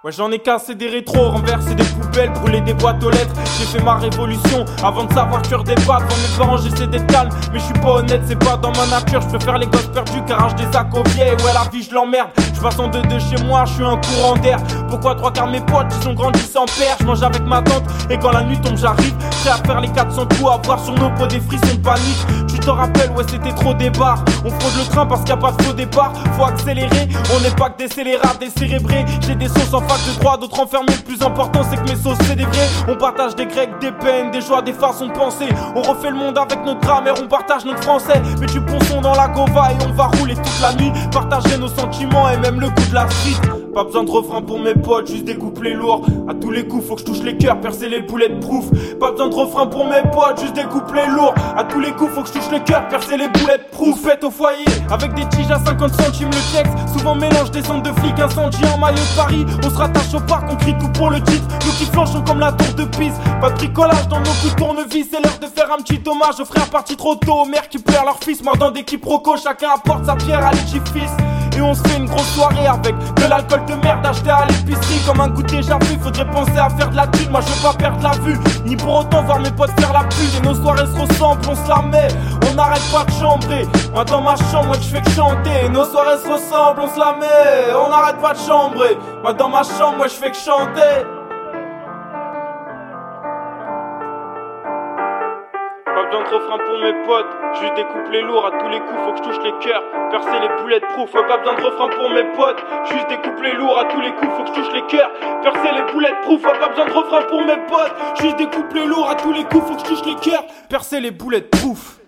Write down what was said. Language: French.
Ouais, j'en ai cassé des rétros, renversé des poubelles, brûlé des boîtes aux lettres. J'ai fait ma révolution avant de savoir cuire des pâtes. Devant mes parents j'essaie d'être calme, mais je suis pas honnête, c'est pas dans ma nature. Je préfère les gosses perdus car j'ai des sacs au pied. Ouais, la vie je l'emmerde, je passe en deux de chez moi, je suis un courant d'air. Pourquoi trois quarts mes potes qui sont grandis sans père? Je mange avec ma tante et quand la nuit tombe j'arrive prêt à faire les 400 coups, à voir sur nos peaux des frissons de panique. Tu t'en rappelles, ouais c'était trop des barres. On fraude le train parce qu'il y a pas de faux départ. Faut accélérer, on n'est pas que des scélérats décérébrés. J'ai des sauces en fac de droit, d'autres enfermés. Le plus important c'est que mes sauces c'est des vrais. On partage des grecs, des peines, des joies, des façons de penser. On refait le monde avec notre grammaire, on partage notre français. Mais du ponçon dans la gova et on va rouler toute la nuit. Partager nos sentiments et même le goût de la street. Pas besoin de refrain pour mes potes, juste des couplets lourds. À tous les coups faut que je touche les cœurs, percer les boulettes proof. Pas besoin de refrain pour mes potes, juste des couplets lourds. À tous les coups faut que je touche les cœurs, percer les boulettes proof. Fête au foyer, avec des tiges à 50 centimes le texte. Souvent mélange des centres de flics, incendie en maillot de Paris. On se rattache au parc, on crie tout pour le titre. Nous qui flanchons comme la tour de Pise. Pas de bricolage dans nos coups de tournevis. C'est l'heure de faire un petit hommage aux frères partis trop tôt, aux mères qui pleurent leur fils, mort dans des quiproquos. Chacun apporte sa pierre à l'édifice. Et on se fait une grosse soirée avec de l'alcool de merde acheté à l'épicerie. Comme un goût déjà vu, faudrait penser à faire de la thune. Moi je veux pas perdre la vue, ni pour autant voir mes potes faire la pute. Et nos soirées se ressemblent, on se la met, on n'arrête pas de chambrer. Moi dans ma chambre, moi je fais que chanter. Nos soirées se ressemblent, on se la met, on n'arrête pas de chambrer. Moi dans ma chambre, moi je fais que chanter. Pas besoin de refrain pour mes potes, juste des couplets lourds. À tous les coups faut que je touche les cœurs, percer les boulettes proof. Ouais, pas besoin de refrain pour mes potes, juste des couplets lourds. À tous les coups faut que je touche les cœurs, percer les boulettes proof. Ouais, pas besoin de refrain pour mes potes, juste des couplets lourds. À tous les coups faut que je touche les cœurs, percer les boulettes proof.